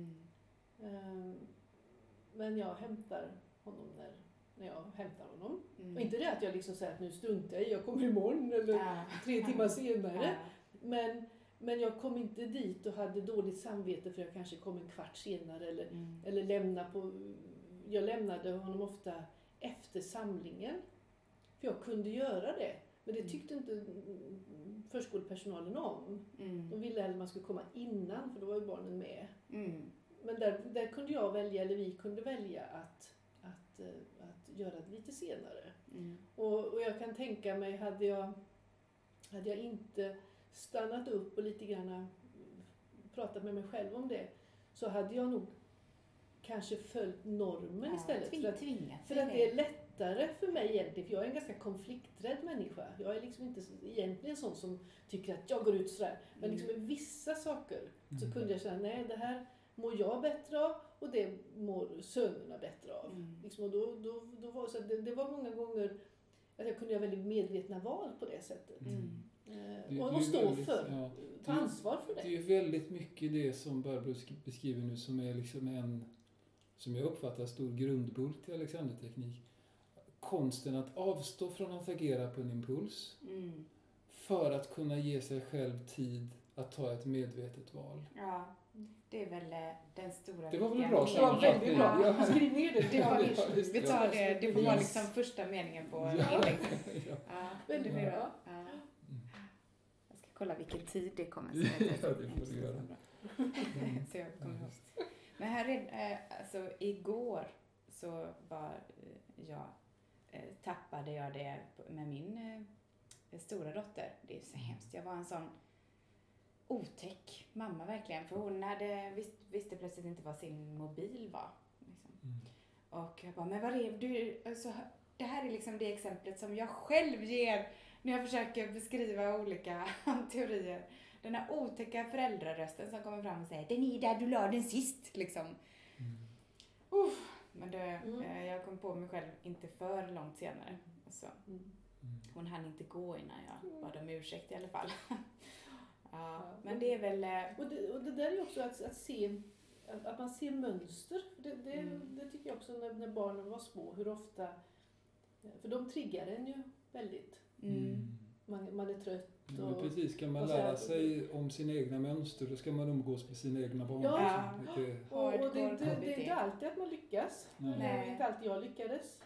Men jag hämtar honom när jag hämtar honom. Och inte det att jag liksom säger att nu struntar jag kommer imorgon eller 3 timmar senare. Men jag kom inte dit och hade dåligt samvete för jag kanske kom en kvart senare eller jag lämnade honom ofta efter samlingen. För jag kunde göra det. Men det tyckte inte förskolepersonalen om. De ville att man skulle komma innan för då var ju barnen med. Men där kunde jag välja, eller vi kunde välja att göra det lite senare. Och jag kan tänka mig, hade jag inte stannat upp och lite grann pratat med mig själv om det så hade jag nog kanske följt normen istället. För att det är lättare för mig egentligen, för jag är en ganska konflikträdd människa. Jag är liksom inte egentligen sån som tycker att jag går ut sådär. Men liksom med vissa saker så kunde jag säga, nej det här mår jag bättre av och det mår sönerna bättre av. Liksom, och då var så det var många gånger att jag kunde göra väldigt medvetna val på det sättet. Och stå för, ta ansvar för det. Det är ju väldigt mycket det som Barbro beskriver nu som är liksom som jag uppfattar stor grundbult i Alexanderteknik. Konsten att avstå från att agera på en impuls för att kunna ge sig själv tid att ta ett medvetet val. Ja, det är väl den stora... Det var väl en bra sammanfattning. Det var väldigt bra. Skriv ner det. Vi tar det. Det får vara liksom första meningen på inlägget. Väldigt bra. Jag ska kolla vilken tid det kommer. Ja, det får du göra. Så jag kommer ihåg. Men här alltså igår så tappade jag det med min stora dotter. Det är så hemskt. Jag var en sån otäck mamma verkligen. För hon visste plötsligt inte vad sin mobil var. Liksom. Och jag bara, men vad är du? Alltså, det här är liksom det exemplet som jag själv ger när jag försöker beskriva olika teorier. Den här otäcka föräldrarösten som kommer fram och säger, den är där du la den sist. Liksom. Men jag kom på mig själv inte för långt senare. Alltså, hon hann inte gå innan jag bad om ursäkt i alla fall. Men det är väl... Och det där är också att se, att man ser mönster. Det tycker jag också när barnen var små, hur ofta, för de triggar en ju väldigt. Man är trött. Ja, precis. Ska man lära sig om sina egna mönster, då ska man umgås med sina egna barn. Ja, och det är inte alltid att man lyckas. Det är inte alltid jag lyckades.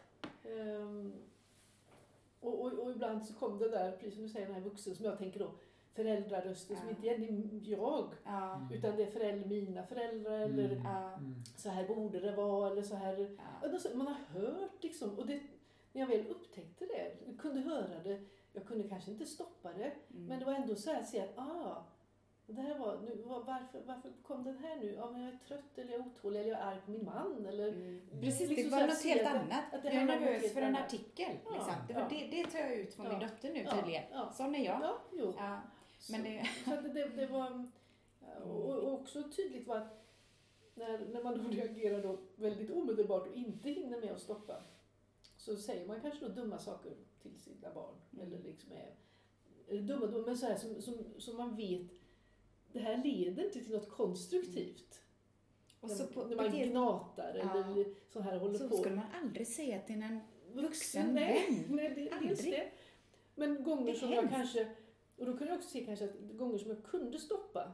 Och ibland så kom det där, precis som du säger, den här vuxen som jag tänker då, föräldrarösten som inte är jag, utan det är mina föräldrar eller så här borde det vara eller så här. Man har hört liksom, och det, när jag väl upptäckte det, jag kunde höra det jag kunde kanske inte stoppa det, men det var ändå så här att se att det här var, nu, varför kom den här nu? Ja, men jag är trött eller jag är otålig eller jag är arg på min man. Eller, Precis, liksom det var något helt annat. Att Jag är nervös för en artikel. Liksom. Ja. Det tar jag ut från min dotter nu tydligen. Ja. Sån är jag. Ja, jo. Ja. Men så att det var... Och också tydligt var att när man då reagerar då väldigt omedelbart och inte hinner med att stoppa, så säger man kanske då dumma saker till sina barn. Eller liksom är dumma, men så här som man vet, det här leder inte till något konstruktivt. Och så när man gnatar eller så här håller så på. Så skulle man aldrig säga till en vuxen Nej, vän. det är det. Men gånger som jag kanske, och då kunde jag också se kanske att gånger som jag kunde stoppa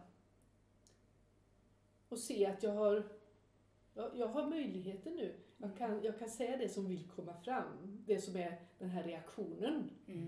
och se att jag har möjligheter nu. Jag kan säga det som vill komma fram, det som är den här reaktionen.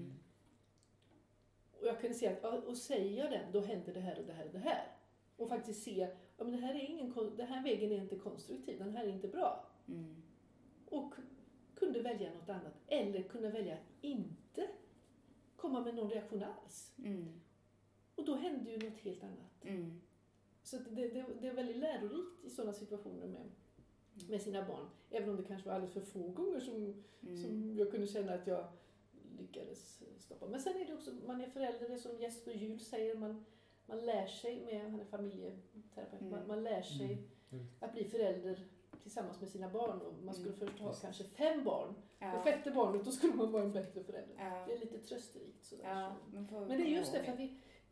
Och jag kunde se att, och säger jag den, då händer det här och det här och det här. Och faktiskt se, men den här vägen är inte konstruktiv, den här är inte bra. Och kunde välja något annat. Eller kunde välja att inte komma med någon reaktion alls. Och då hände ju något helt annat. Så det är väldigt lärorikt i sådana situationer med sina barn. Även om det kanske var alldeles för få gånger som jag kunde känna att jag lyckades stoppa. Men sen är det också, man är förälder, det som Jesper Juhl säger, man lär sig han är familjeterapeut, man lär sig att bli förälder tillsammans med sina barn. Och man skulle först ha kanske 5 barn. Och 6:e barnet, då skulle man vara en bättre förälder. Det är lite trösterikt sådär. Men det är just det, för att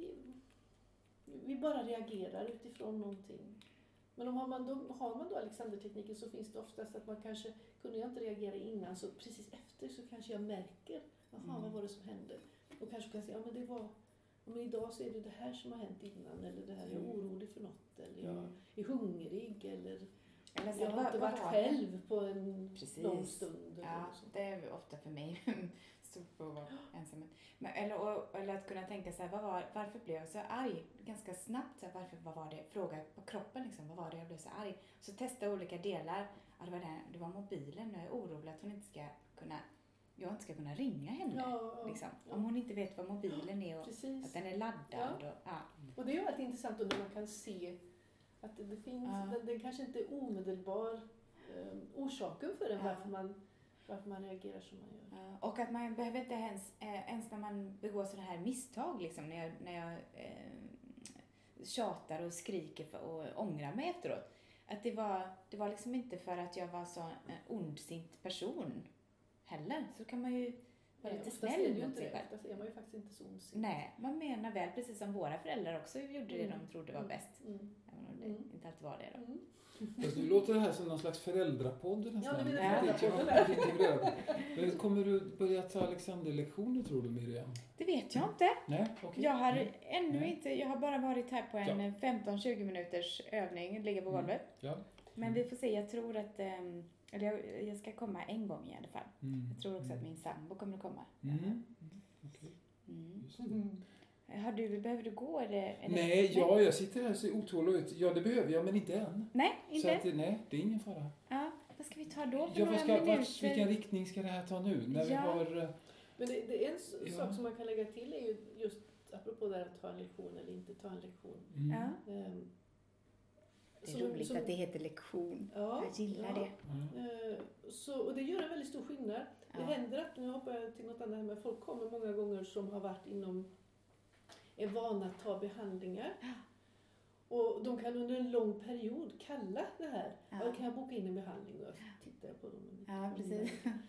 vi bara reagerar utifrån någonting. Men har man då Alexandertekniken, så finns det oftast att man kanske, kunde jag inte reagera innan, så precis efter så kanske jag märker, vad var det som hände? Och kanske kan säga, men idag så är det här som har hänt innan, eller det här, jag är orolig för något, eller jag är hungrig, eller jag har inte varit själv på en lång stund. Ja, det är ofta för mig stort på att vara ensam. Eller att kunna tänka så här, varför blev jag så arg? Ganska snabbt, så här, vad var det? Fråga på kroppen, liksom, vad var det jag blev så arg? Så testa olika delar. Ja, det var mobilen, jag är orolig att jag inte ska kunna ringa henne. Liksom. Om hon inte vet vad mobilen är och att den är laddad. Och det är ju alltid intressant när man kan se att det finns, det kanske inte är omedelbar orsaken för den, varför man reagerar som man gör. Och att man behöver inte ens när man begår sådana här misstag, liksom, när jag tjatar och skriker och ångrar mig efteråt. Att det var liksom inte för att jag var så en ondsint person heller. Så kan man ju vara lite snäll mot sig själv. Oftast är man ju faktiskt inte så ondsint. Nej, man menar väl, precis som våra föräldrar också gjorde det de trodde var bäst. Även om det inte alltid var det då. Fast nu låter det här som någon slags föräldrapodd nästan. Ja, det är föräldrapodden. Kommer du börja ta Alexander-lektioner, tror du, Miriam? Det vet jag inte. Nej, okay. Jag har ännu inte, jag har bara varit här på en 15-20 minuters övning, ligga på golvet. Men vi får se, jag tror att jag ska komma en gång i alla fall. Jag tror också att min sambo kommer att komma. Behöver du gå eller? Nej, jag sitter här och ser otålig ut. Ja, det behöver jag, men inte än. Nej, inte? Så att, nej, det är ingen fara. Ja, vad ska vi ta då för några minuter? Vilken riktning ska det här ta nu? När vi har... Men det är en sak som man kan lägga till, är ju just apropå det här att ta en lektion eller inte ta en lektion. Det är roligt att det heter lektion. Jag gillar det. Och det gör en väldigt stor skillnad. Det händer att, nu hoppar jag till något annat, men folk kommer många gånger som har varit är vana att ta behandlingar. Och de kan under en lång period kalla det här. Kan jag boka in en behandling? Och tittar jag på dem. Ja, precis.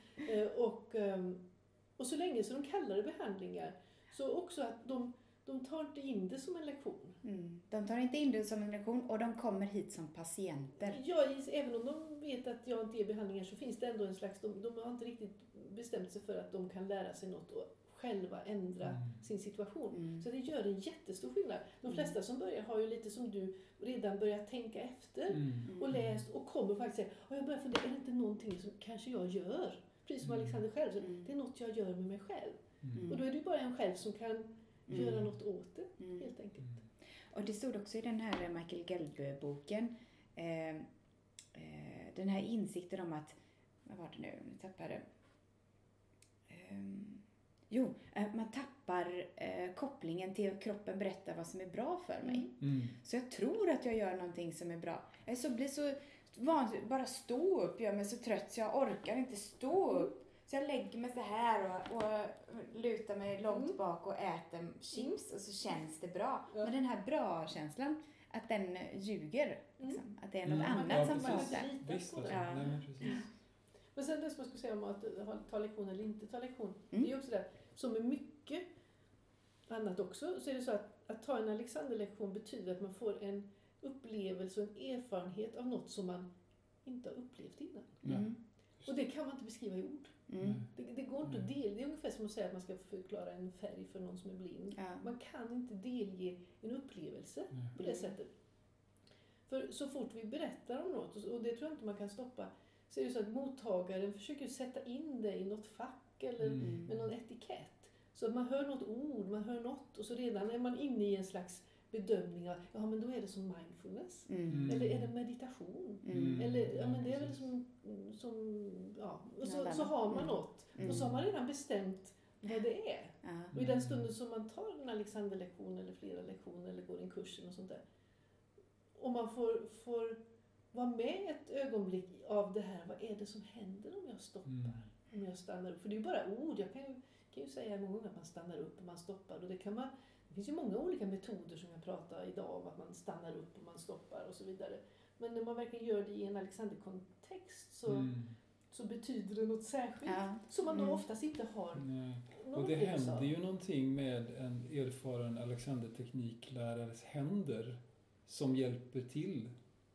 Och så länge så de kallar det behandlingar, så också att de tar inte in det som en lektion. De tar inte in det som en lektion, och de kommer hit som patienter. Ja, även om de vet att jag inte ger behandlingar, så finns det ändå en slags, de har inte riktigt bestämt sig för att de kan lära sig något och själva ändra sin situation. Så det gör en jättestor skillnad. De flesta som börjar har ju lite som du redan börjat tänka efter och läst och kommer faktiskt säga, jag börjar fundera, är det inte någonting som kanske jag gör? Precis som Alexander själv, så det är något jag gör med mig själv. Och då är det ju bara en själv som kan göra något åt det, helt enkelt. Och det stod också i den här Michael Gelb-boken, den här insikten om att, vad var det nu, jag tappade. Jo, man tappar kopplingen till kroppen berättar vad som är bra för mig. Så jag tror att jag gör någonting som är bra. Jag blir så vanligt, bara stå upp, jag är så trött så jag orkar inte stå upp. Så jag lägger mig så här och lutar mig långt bak och äter chips och så känns det bra. Men den här bra-känslan, att den ljuger. Liksom. Att det är något annat som pratar. Visst, nej, men precis. Men sen det som jag skulle säga om att ta lektion eller inte ta lektion. Det är ju också det, som med mycket annat också, så är det så att ta en Alexander-lektion betyder att man får en upplevelse och en erfarenhet av något som man inte har upplevt innan. Och det kan man inte beskriva i ord. Det går inte att delge. Det är ungefär som att säga att man ska förklara en färg för någon som är blind. Man kan inte delge en upplevelse på det sättet. För så fort vi berättar om något, och det tror jag inte man kan stoppa, så är det så att mottagaren försöker sätta in det i något fack eller med någon etikett. Så att man hör något ord, man hör något och så redan är man inne i en slags bedömning av, ja men då är det som mindfulness. Eller är det meditation? Eller ja men det är väl som ja. Och så har man något. Och så har man redan bestämt vad det är. Och i den stunden som man tar en Alexander-lektion eller flera lektioner eller går en kurs och sånt där. Och man får vara med ett ögonblick av det här. Vad är det som händer om jag stoppar? Om jag stannar upp? För det är ju bara ord. Jag kan ju säga många gånger att man stannar upp och man stoppar. Och det finns ju många olika metoder som jag pratar idag om. Att man stannar upp och man stoppar och så vidare. Men när man verkligen gör det i en Alexander-kontext så betyder det något särskilt. Som man då oftast inte har. Och det händer ju någonting med en erfaren Alexander-tekniklärares händer som hjälper till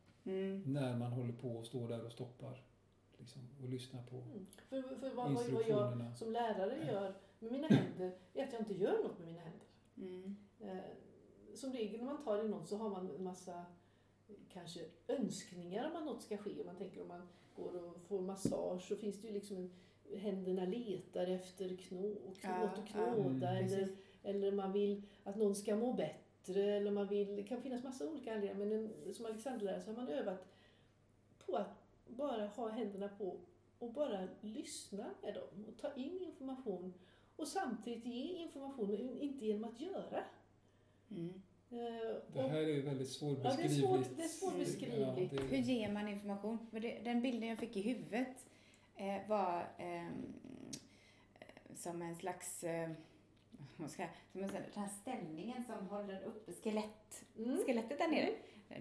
när man håller på och står där och stoppar liksom, och lyssnar på För vad jag som lärare gör med mina händer är att jag inte gör något med mina händer. Som regel när man tar i något så har man en massa kanske önskningar om att något ska ske. Man tänker om man går och får massage så finns det ju liksom händerna letar efter något att knåda eller man vill att någon ska må bättre eller man vill, det kan finnas massa olika anledningar men som Alexander så har man övat på att bara ha händerna på och bara lyssna med dem och ta in information och samtidigt ge information inte genom att göra. Det här är ju väldigt svårbeskrivligt. Ja, det är svårbeskrivligt. Hur ger man information? Den bilden jag fick i huvudet var som en slags som den här ställningen som håller upp skelettet där nere.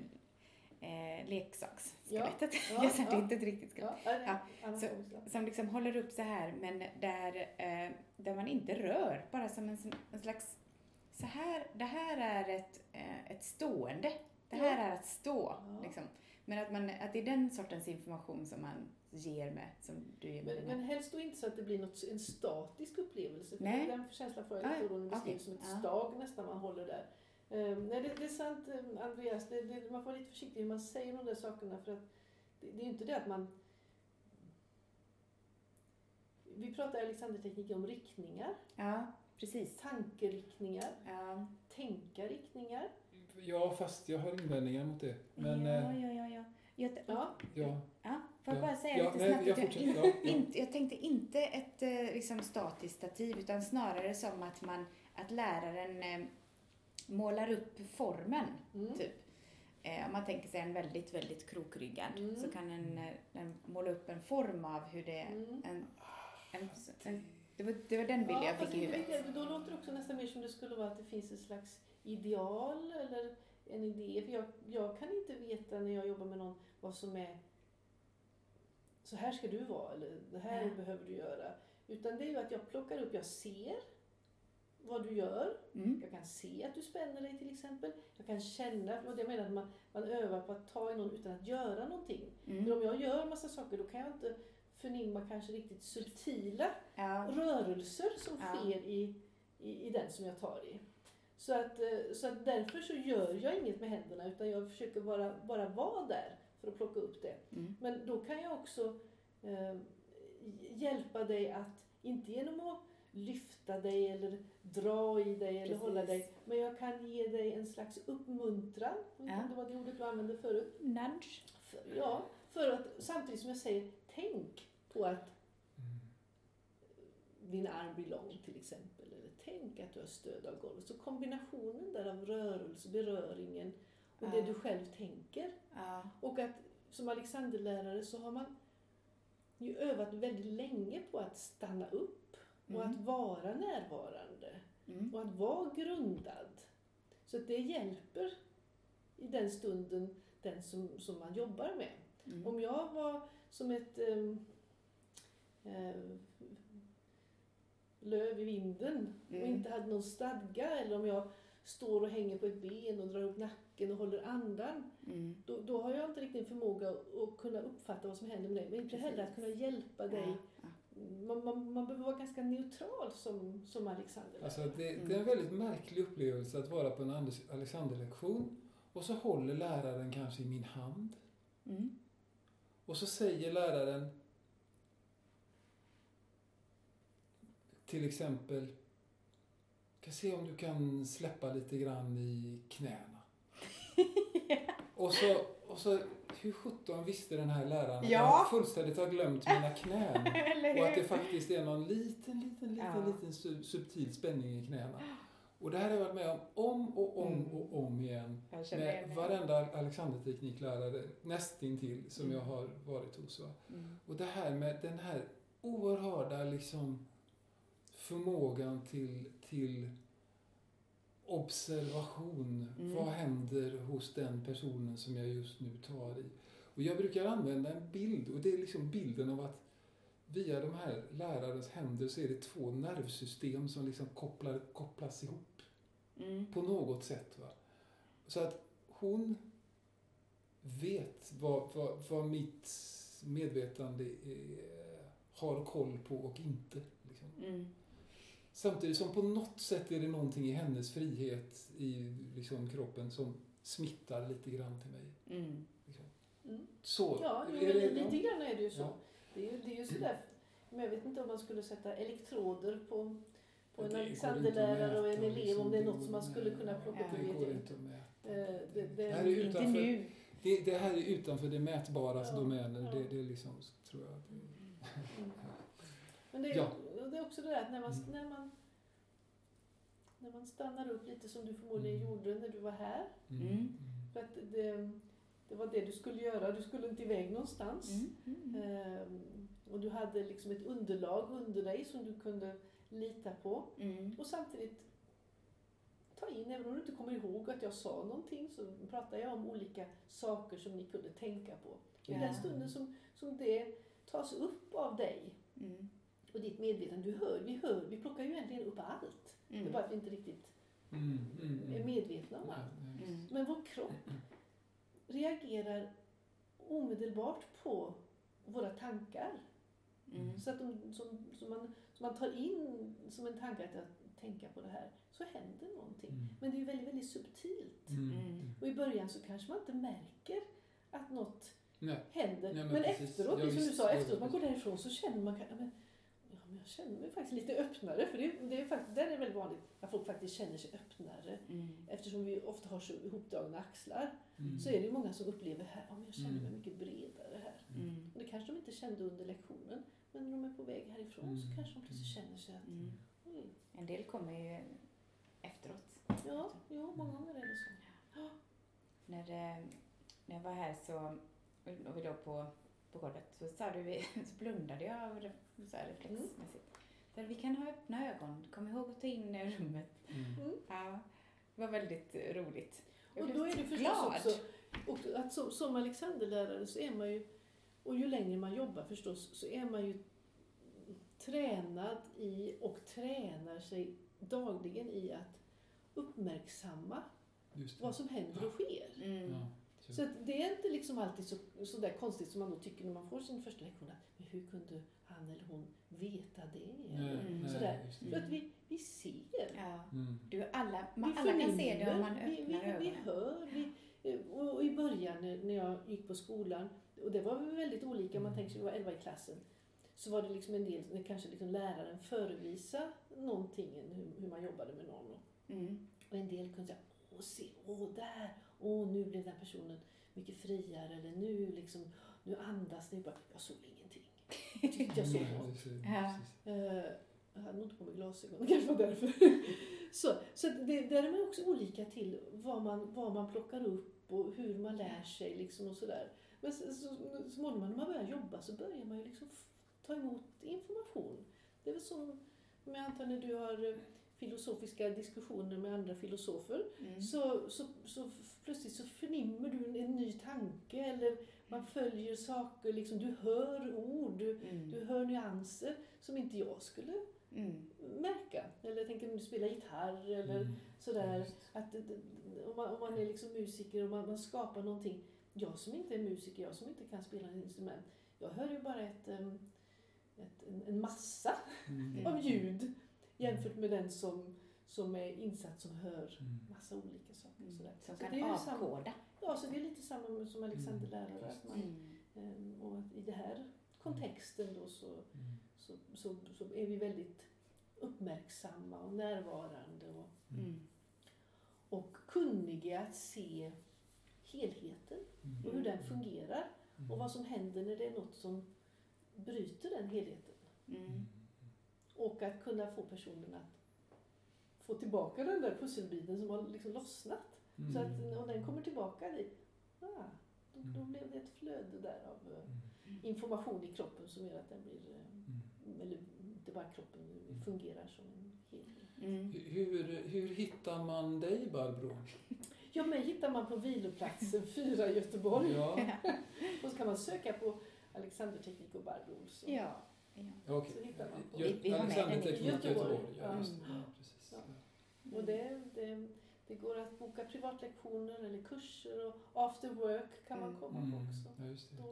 Leksaksskelettet. Jag sa inte ett riktigt skelett. Som liksom håller upp så här men där man inte rör. Bara som en slags så här, det här är ett stående. Det här är att stå. Liksom. Men att det är den sortens information som man ger med. Som du ger med men helst då inte så att det blir en statisk upplevelse. För nej. Den känslan får jag lite då beskrivs som ett stag nästan man håller där. Nej, det är sant Andreas. Man får vara lite försiktig hur man säger de där sakerna. För att det är ju inte det att man... Vi pratar i Alexander-teknik om riktningar. Ja, precis. Tankeriktningar. Tänkarriktningar. Ja, fast jag har invändningar mot det. Men, får jag bara säga lite snabbt. Jag tänkte inte ett liksom statiskt stativ utan snarare som att läraren målar upp formen. Typ. Om man tänker sig en väldigt, väldigt krokryggad så kan den måla upp en form av hur det är. Det var den bilden jag fick i huvudet. Då låter det också nästan mer som det skulle vara att det finns en slags ideal eller en idé. För jag kan inte veta när jag jobbar med någon vad som är så här ska du vara eller det här behöver du göra. Utan det är ju att jag plockar upp, jag ser vad du gör. Jag kan se att du spänner dig till exempel. Jag kan känna, och det menar att man övar på att ta i någon utan att göra någonting. För om jag gör massa saker då kan jag inte förnimma kanske riktigt subtila rörelser som sker i den som jag tar i. Så att därför så gör jag inget med händerna utan jag försöker bara vara där för att plocka upp det. Men då kan jag också hjälpa dig att, inte genom att lyfta dig eller dra i dig eller hålla dig, men jag kan ge dig en slags uppmuntran. Det var det ordet du använde förut. Nudge. För att samtidigt som jag säger tänk på att din arm blir lång till exempel. Eller tänk att du har stöd av golvet. Så kombinationen där av rörelse, beröringen och det du själv tänker. Och att som Alexanderlärare så har man ju övat väldigt länge på att stanna upp och att vara närvarande och att vara grundad. Så att det hjälper i den stunden den som man jobbar med. Om jag var som ett löv i vinden och inte hade någon stadga, eller om jag står och hänger på ett ben och drar upp nacken och håller andan, då har jag inte riktigt förmåga att kunna uppfatta vad som händer med dig, men inte heller att kunna hjälpa dig. Man behöver vara ganska neutral som Alexander. Alltså det är en väldigt märklig upplevelse att vara på en Alexanderlektion och så håller läraren kanske i min hand. Och så säger läraren till exempel, kan se om du kan släppa lite grann i knäna. Och så hur 17 visste den här läraren att jag fullständigt har glömt mina knän. Och att det faktiskt är någon liten subtil spänning i knäna. Och det här har jag varit med om igen. Med varenda Alexandertekniklärare nästintill som jag har varit hos. Och det här med den här oerhörda liksom förmågan till observation. Vad händer hos den personen som jag just nu tar i? Och jag brukar använda en bild, och det är liksom bilden av att via de här lärarens händer så är det 2 nervsystem som liksom kopplas ihop på något sätt. Va? Så att hon vet vad mitt medvetande har koll på och inte. Liksom. Samtidigt som på något sätt är det någonting i hennes frihet i liksom kroppen som smittar lite grann till mig. Liksom. Så, lite grann är det ju så. Ja. Det är ju sådär. Men jag vet inte om man skulle sätta elektroder på en Alexanderlärare och en elev, om det är något som man skulle kunna plocka upp. Det går inte att mäta. Det här är utanför det mätbaras domäner. Ja. Det är liksom, tror jag. Men det är också det där att när man stannar upp lite, som du förmodligen gjorde när du var här. För att det var det du skulle göra. Du skulle inte iväg någonstans. Och du hade liksom ett underlag under dig som du kunde lita på. Och samtidigt ta in, även om du inte kommer ihåg att jag sa någonting, så pratar jag om olika saker som ni kunde tänka på. I den stunden som det tas upp av dig och ditt medvetande, vi plockar ju egentligen upp allt. Det är bara att vi inte riktigt är medvetna om allt. Men vår kropp reagerar omedelbart på våra tankar. Så att man tar in som en tanke att tänka på det här, så händer någonting. Men det är ju väldigt, väldigt subtilt. Och i början så kanske man inte märker att något händer. Men efteråt, som du sa, efteråt man går därifrån så känner man jag känner mig faktiskt lite öppnare. För det är faktiskt, där är det väldigt vanligt att folk faktiskt känner sig öppnare. Eftersom vi ofta har så ihopdragna axlar. Så är det ju många som upplever här, jag känner mig mycket bredare här. Och det kanske de inte kände under lektionen. Men när de är på väg härifrån så kanske de plötsligt känner sig att En del kommer ju efteråt. Ja, många gånger är det så. Ja. När jag var här och vi låg på golvet så blundade jag så här reflexmässigt. Så vi kan ha öppna ögon. Kom ihåg att ta in rummet. Ja, det var väldigt roligt. Och då är det förstås också, och att som Alexanderlärare så är man ju, och ju längre man jobbar förstås, så är man ju tränad i och tränar sig dagligen i att uppmärksamma vad som händer och sker. Så att det är inte liksom alltid så där konstigt som man då tycker när man får sin första lektion. Men hur kunde han eller hon veta det? Så att vi ser. Ja. Alla kan se det om man öppnar ögonen. Vi hör. Och i början när jag gick på skolan, och det var väldigt olika, om man tänker sig det var 11 i klassen, så var det liksom en del, när kanske liksom läraren förevisa någonting, hur man jobbade med någon. Och en del kunde säga, där, nu blev den personen mycket friare, eller nu andas det bara. Jag såg ingenting. Jag tyckte jag såg något. Jag hade nog inte på mig glasögon, kanske var därför. Så där är man också olika till vad man plockar upp och hur man lär sig liksom och sådär. Men så när man börjar jobba så börjar man ju liksom ta emot information. Det är väl som, jag antar när du har filosofiska diskussioner med andra filosofer, så plötsligt så förnimmer du en ny tanke, eller man följer saker, liksom, du hör ord, du hör nyanser som inte jag skulle märka. Eller jag tänker när du spelar gitarr eller sådär. Att om man är liksom musiker och man skapar någonting. Jag som inte är musiker, jag som inte kan spela en instrument, jag hör ju bara en massa av ljud jämfört med den som är insatt, som hör massa olika saker. Sådär. Som så kan det är avkoda. Ja, så det är lite samma som Alexander lärare. Att och i det här kontexten då så är vi väldigt uppmärksamma och närvarande och kunniga att se helheten och hur den fungerar och vad som händer när det är något som bryter den helheten. Och att kunna få personen att få tillbaka den där pusselbiten som har liksom lossnat. Så att när den kommer tillbaka dit, då blev det ett flöde där av information i kroppen som gör att den blir, eller inte bara kroppen, fungerar som en helhet. Hur hittar man dig, Barbro? Ja, mig hittar man på Viloplatsen 4 i Göteborg. Ja. Och så kan man söka på Alexander Teknik och Barbro Olsson. Ja. Okay. Så hittar man på. Vi har med Alexander den i Teknik Göteborg. Ja, just det. Ja, precis. Ja. Och det går att boka privatlektioner eller kurser, och after work kan man komma på också. Ja, just det. Då.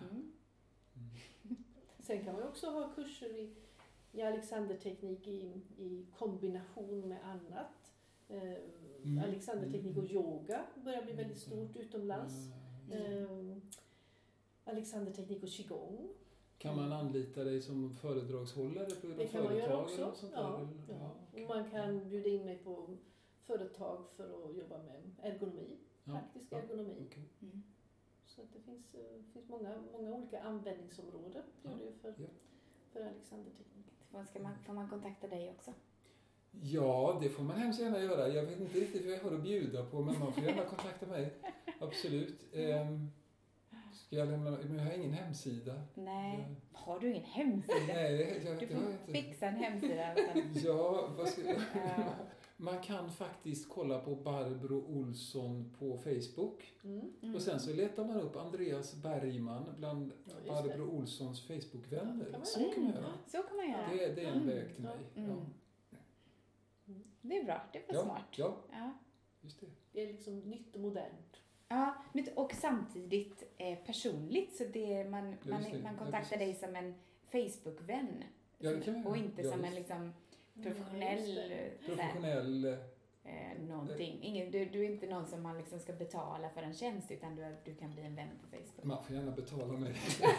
Sen kan man också ha kurser i Alexanderteknik i kombination med annat. Alexanderteknik och yoga börjar bli väldigt stort utomlands. Alexanderteknik och qigong. Kan man anlita dig som föredragshållare på det kan man göra också. Och sånt Ja. Okay. Och man kan bjuda in mig på företag för att jobba med ergonomi, praktisk ergonomi. Okay. Så att det finns många olika användningsområden för Alexanderteknik. Får man kontakta dig också? Ja, det får man hemskt gärna göra. Jag vet inte riktigt vad jag har att bjuda på, men man får gärna kontakta mig. Absolut. Ska jag lämna, men jag har ingen hemsida. Nej, har du ingen hemsida? Nej, du får fixa en hemsida. Ja, vad ska jag... Man kan faktiskt kolla på Barbro Olsson på Facebook. Och sen så letar man upp Andreas Bergman bland Barbro Olssons Facebook-vänner. Så kan man göra. Så kan man göra. Det är en väg till mig. Ja. Det är bra, det var smart. Ja, just det. Det är liksom nytt och modernt. Ja, och samtidigt personligt. Så man kontaktar dig som en Facebook-vän. Ja, det kan man och göra. inte som en liksom professionell någonting. Du är inte någon som man liksom ska betala för en tjänst, utan du kan bli en vän på Facebook. Man får gärna betala mig.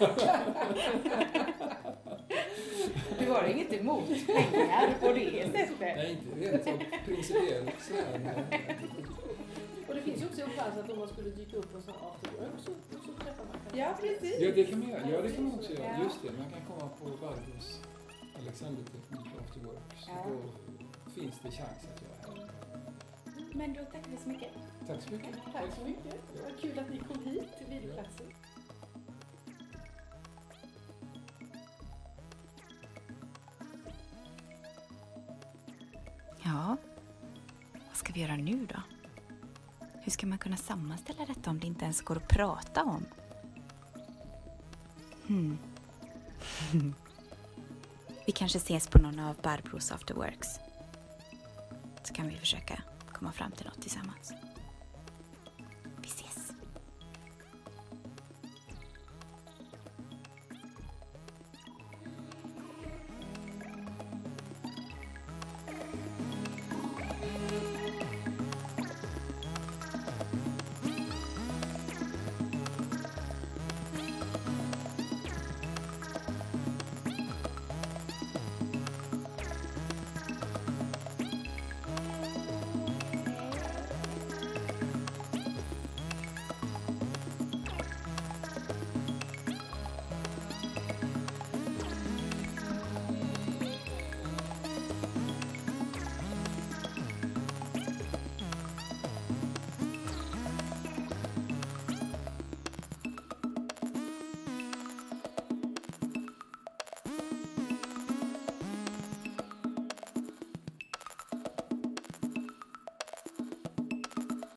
Du har inget emot pengar på det sättet? Nej, inte rent så principiellt. Och det finns ju också en chans att om man skulle dyka upp på sån afterwork så träffar man kanske. Ja, precis. Ja, det kan man göra. Ja, det kan man också göra. Ja. Just det, man kan komma på Barbros Alexanderteknik afterwork. Så då finns det chans att göra det. Men då tackar vi så mycket. Tack så mycket. Tack så mycket. Vad kul att ni kom hit till Viloplatsen. Ja, vad ska vi göra nu då? Hur ska man kunna sammanställa detta om det inte ens går att prata om? Vi kanske ses på någon av Barbros afterworks. Så kan vi försöka komma fram till något tillsammans.